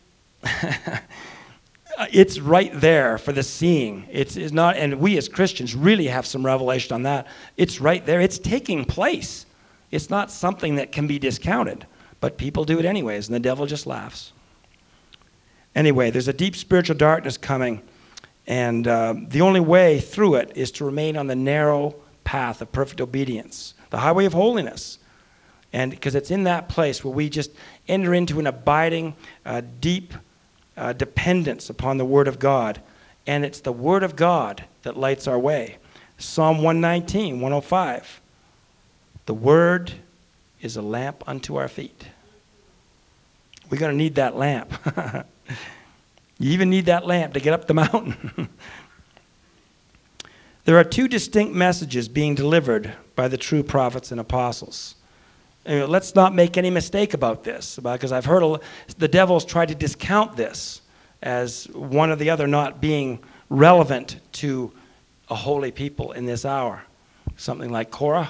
it's right there for the seeing. It's, it's not, and we as Christians really have some revelation on that. It's right there. It's taking place. It's not something that can be discounted, but people do it anyways, and the devil just laughs. Anyway, there's a deep spiritual darkness coming, and uh, the only way through it is to remain on the narrow path of perfect obedience, the highway of holiness. And because it's in that place where we just enter into an abiding, uh, deep uh, dependence upon the Word of God. And it's the Word of God that lights our way. Psalm one nineteen, one oh five. The Word is a lamp unto our feet. We're going to need that lamp. You even need that lamp to get up the mountain. There are two distinct messages being delivered by the true prophets and apostles. And let's not make any mistake about this, because I've heard a, the devil's tried to discount this as one or the other not being relevant to a holy people in this hour. Something like Korah.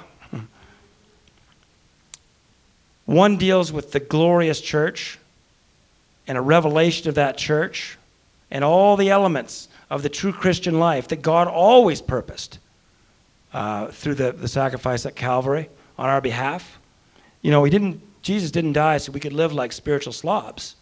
One deals with the glorious church and a revelation of that church and all the elements of the true Christian life that God always purposed uh, through the, the sacrifice at Calvary on our behalf. You know, he didn't, Jesus didn't die so we could live like spiritual slobs.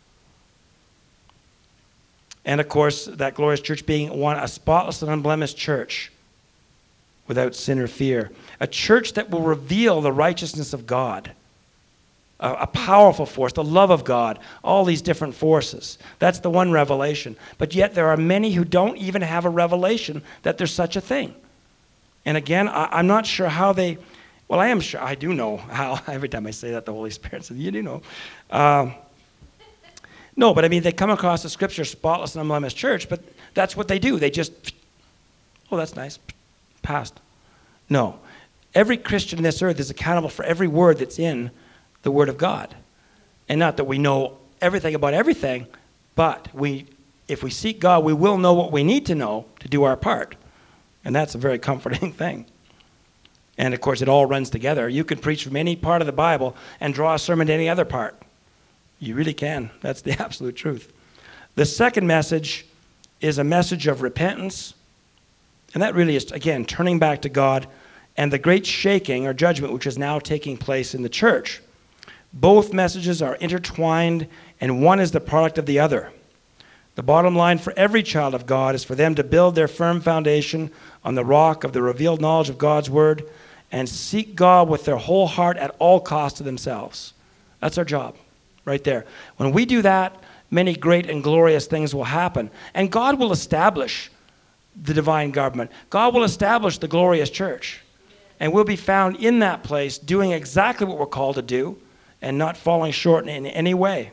And of course, that glorious church being one, a spotless and unblemished church without sin or fear. A church that will reveal the righteousness of God. A, a powerful force, the love of God, all these different forces. That's the one revelation. But yet there are many who don't even have a revelation that there's such a thing. And again, I, I'm not sure how they, well, I am sure, I do know how. Every time I say that, the Holy Spirit says, you do know. Um, no, but I mean, they come across the scripture, spotless and unblemished church, but that's what they do. They just, oh, that's nice, passed. No. Every Christian on this earth is accountable for every word that's in the Word of God. And not that we know everything about everything, but we, if we seek God, we will know what we need to know to do our part. And that's a very comforting thing. And, of course, it all runs together. You can preach from any part of the Bible and draw a sermon to any other part. You really can. That's the absolute truth. The second message is a message of repentance. And that really is, again, turning back to God and the great shaking or judgment which is now taking place in the church. Both messages are intertwined, and one is the product of the other. The bottom line for every child of God is for them to build their firm foundation on the rock of the revealed knowledge of God's word and seek God with their whole heart at all costs to themselves. That's our job, right there. When we do that, many great and glorious things will happen. And God will establish the divine government. God will establish the glorious church. And we'll be found in that place doing exactly what we're called to do and not falling short in any way.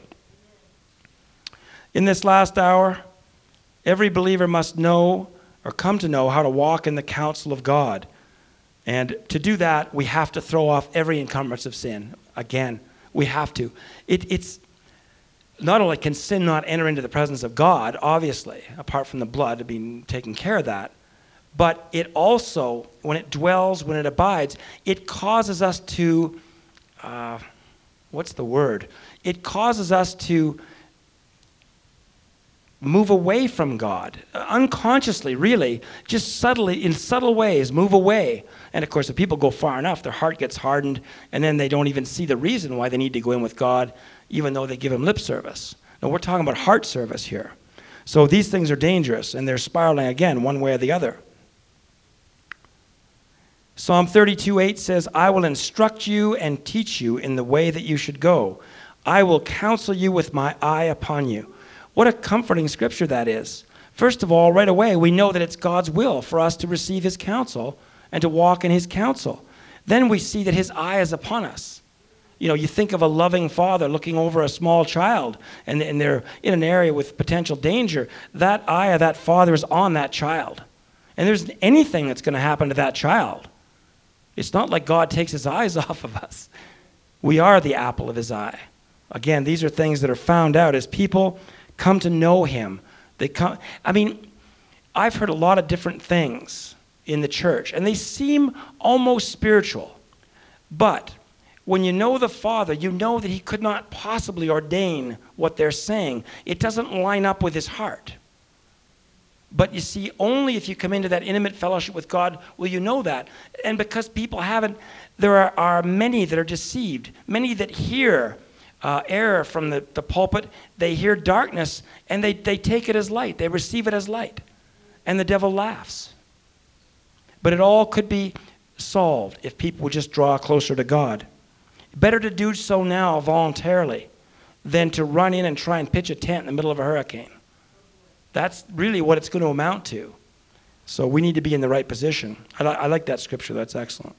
In this last hour, every believer must know or come to know how to walk in the counsel of God. And to do that, we have to throw off every encumbrance of sin. Again, we have to. It, it's not only can sin not enter into the presence of God, obviously, apart from the blood being taking care of that, but it also, when it dwells, when it abides, it causes us to, uh, what's the word? It causes us to move away from God, unconsciously, really, just subtly, in subtle ways, move away. And of course, if people go far enough, their heart gets hardened, and then they don't even see the reason why they need to go in with God, even though they give him lip service. Now, we're talking about heart service here. So these things are dangerous, and they're spiraling again, one way or the other. Psalm thirty-two eight says, I will instruct you and teach you in the way that you should go. I will counsel you with my eye upon you. What a comforting scripture that is. First of all, right away, we know that it's God's will for us to receive his counsel and to walk in his counsel. Then we see that his eye is upon us. You know, you think of a loving father looking over a small child, and, and they're in an area with potential danger. That eye of that father is on that child. And there's anything that's going to happen to that child. It's not like God takes his eyes off of us. We are the apple of his eye. Again, these are things that are found out as people come to know him. They come, I mean, I've heard a lot of different things in the church, and they seem almost spiritual. But when you know the Father, you know that he could not possibly ordain what they're saying. It doesn't line up with his heart. But you see, only if you come into that intimate fellowship with God will you know that. And because people haven't, there are, are many that are deceived, many that hear Uh, error from the, the pulpit, they hear darkness, and they, they take it as light. They receive it as light. And the devil laughs. But it all could be solved if people would just draw closer to God. Better to do so now voluntarily than to run in and try and pitch a tent in the middle of a hurricane. That's really what it's going to amount to. So we need to be in the right position. I, li- I like that scripture. That's excellent.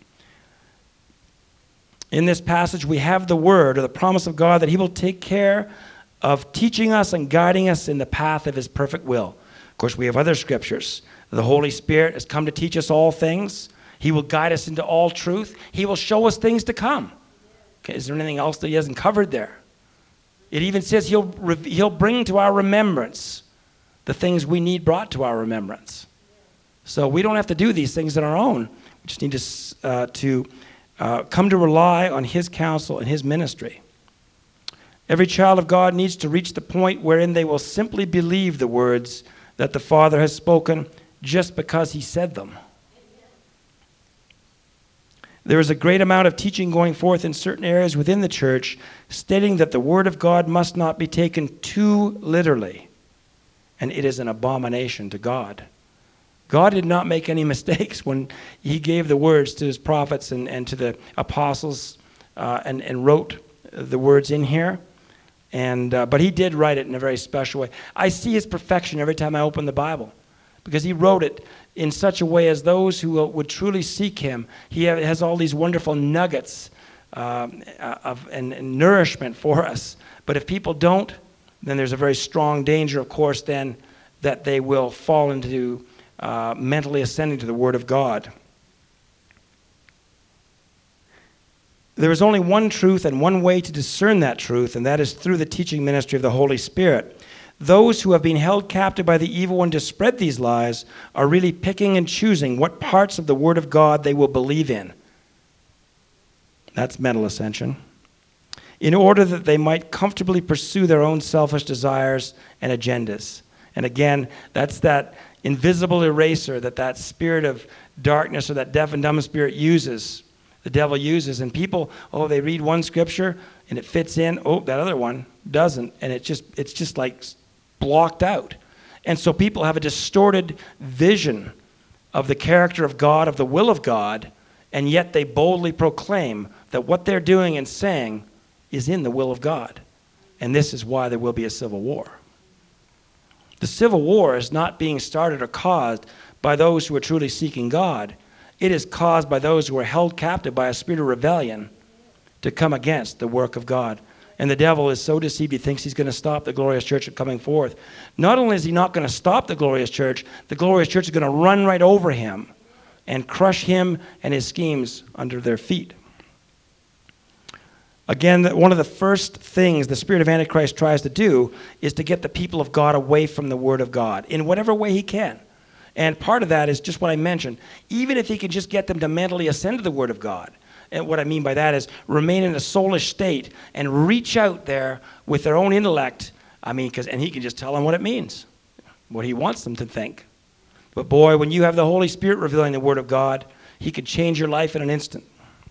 In this passage, we have the word or the promise of God that he will take care of teaching us and guiding us in the path of his perfect will. Of course, we have other scriptures. The Holy Spirit has come to teach us all things. He will guide us into all truth. He will show us things to come. Okay, is there anything else that he hasn't covered there? It even says he'll, he'll bring to our remembrance the things we need brought to our remembrance. So we don't have to do these things on our own. We just need to, uh, to Uh, come to rely on his counsel and his ministry. Every child of God needs to reach the point wherein they will simply believe the words that the Father has spoken just because he said them. There is a great amount of teaching going forth in certain areas within the church stating that the word of God must not be taken too literally, and it is an abomination to God. God did not make any mistakes when he gave the words to his prophets and, and to the apostles uh, and, and wrote the words in here. And uh, but he did write it in a very special way. I see his perfection every time I open the Bible because he wrote it in such a way as those who will, would truly seek him. He has all these wonderful nuggets uh, of and, and nourishment for us. But if people don't, then there's a very strong danger, of course, then that they will fall into Uh, mentally ascending to the Word of God. There is only one truth and one way to discern that truth, and that is through the teaching ministry of the Holy Spirit. Those who have been held captive by the evil one to spread these lies are really picking and choosing what parts of the Word of God they will believe in. That's mental ascension. In order that they might comfortably pursue their own selfish desires and agendas. And again, that's that invisible eraser that that spirit of darkness or that deaf and dumb spirit uses, the devil uses. And people, oh, they read one scripture and it fits in. Oh, that other one doesn't. And it just it's just like blocked out. And so people have a distorted vision of the character of God, of the will of God, and yet they boldly proclaim that what they're doing and saying is in the will of God. And this is why there will be a civil war. The civil war is not being started or caused by those who are truly seeking God. It is caused by those who are held captive by a spirit of rebellion to come against the work of God. And the devil is so deceived he thinks he's going to stop the glorious church from coming forth. Not only is he not going to stop the glorious church, the glorious church is going to run right over him and crush him and his schemes under their feet. Again, one of the first things the spirit of Antichrist tries to do is to get the people of God away from the Word of God in whatever way he can. And part of that is just what I mentioned. Even if he can just get them to mentally ascend to the Word of God. And what I mean by that is remain in a soulish state and reach out there with their own intellect. I mean, because and he can just tell them what it means, what he wants them to think. But boy, when you have the Holy Spirit revealing the Word of God, he could change your life in an instant.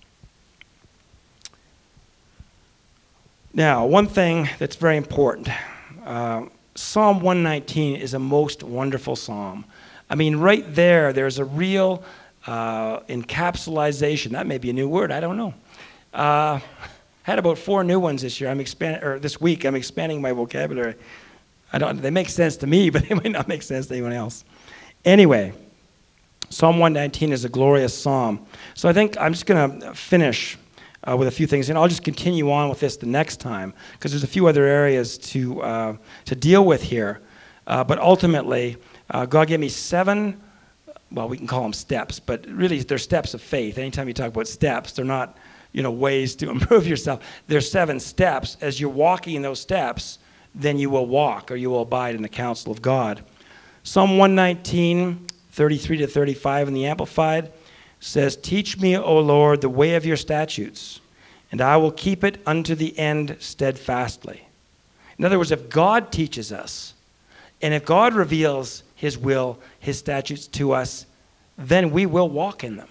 Now, one thing that's very important, uh, Psalm one nineteen is a most wonderful psalm. I mean, right there, there's a real uh, encapsulation. That may be a new word, I don't know. Uh, had about four new ones this year. I'm expanding, or this week, I'm expanding my vocabulary. I don't. They make sense to me, but they might not make sense to anyone else. Anyway, Psalm one nineteen is a glorious psalm. So I think I'm just going to finish Uh, with a few things, and I'll just continue on with this the next time because there's a few other areas to uh, to deal with here. Uh, but ultimately, uh, God gave me seven, well, we can call them steps, but really they're steps of faith. Anytime you talk about steps, they're not, you know, ways to improve yourself. They're seven steps. As you're walking in those steps, then you will walk or you will abide in the counsel of God. Psalm one nineteen, thirty-three to thirty-five in the Amplified says, "Teach me, O Lord, the way of your statutes, and I will keep it unto the end steadfastly." In other words, if God teaches us, and if God reveals his will, his statutes to us, then we will walk in them.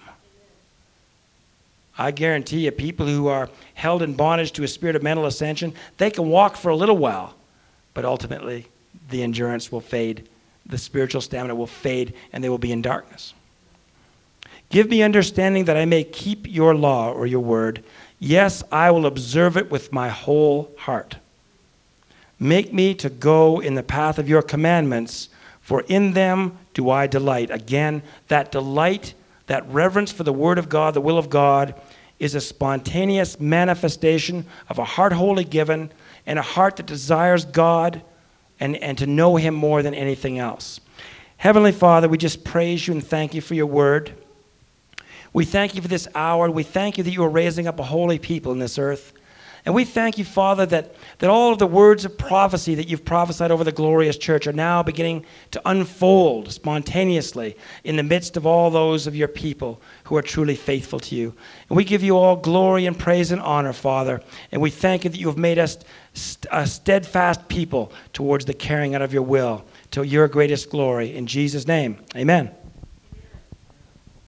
I guarantee you, people who are held in bondage to a spirit of mental ascension, they can walk for a little while, but ultimately the endurance will fade, the spiritual stamina will fade, and they will be in darkness. "Give me understanding that I may keep your law," or your word. "Yes, I will observe it with my whole heart. Make me to go in the path of your commandments, for in them do I delight." Again, that delight, that reverence for the word of God, the will of God, is a spontaneous manifestation of a heart wholly given and a heart that desires God and, and to know him more than anything else. Heavenly Father, we just praise you and thank you for your word. We thank you for this hour. We thank you that you are raising up a holy people in this earth. And we thank you, Father, that, that all of the words of prophecy that you've prophesied over the glorious church are now beginning to unfold spontaneously in the midst of all those of your people who are truly faithful to you. And we give you all glory and praise and honor, Father. And we thank you that you have made us st- a steadfast people towards the carrying out of your will to your greatest glory. In Jesus' name, amen.